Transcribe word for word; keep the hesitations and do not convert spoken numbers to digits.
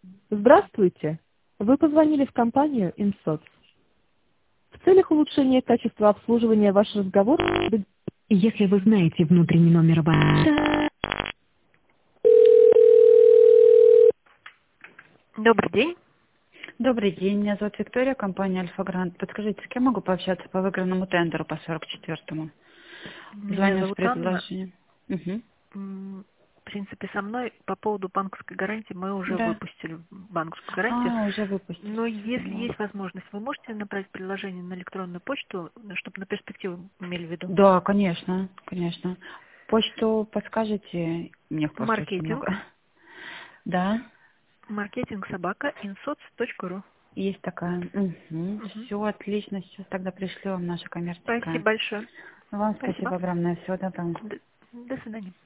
Здравствуйте. Вы позвонили в компанию InSoc. В целях улучшения качества обслуживания ваш разговор... Если вы знаете внутренний номер абонента... Добрый день. Добрый день, меня зовут Виктория, компания Альфа Грант. Подскажите, с кем могу пообщаться по выигранному тендеру по сорок четвёртому? Меня Звоню с зовут Анна. предложением. Угу. М, В принципе, со мной по поводу банковской гарантии мы уже Да. выпустили банковскую гарантию. А, уже выпустили, Но все если поняла. есть возможность, вы можете направить предложение на электронную почту, чтобы на перспективу имели в виду? Да, конечно, конечно. Почту подскажете? У меня просто очень Маркетинг. много. Да, Маркетинг собака инсоц точка ру. есть такая. Угу. Мгм. Все отлично, сейчас тогда пришлю вам наша Спасибо коммерческая. большое. Вам Спасибо. спасибо огромное, всего доброго. До, до свидания.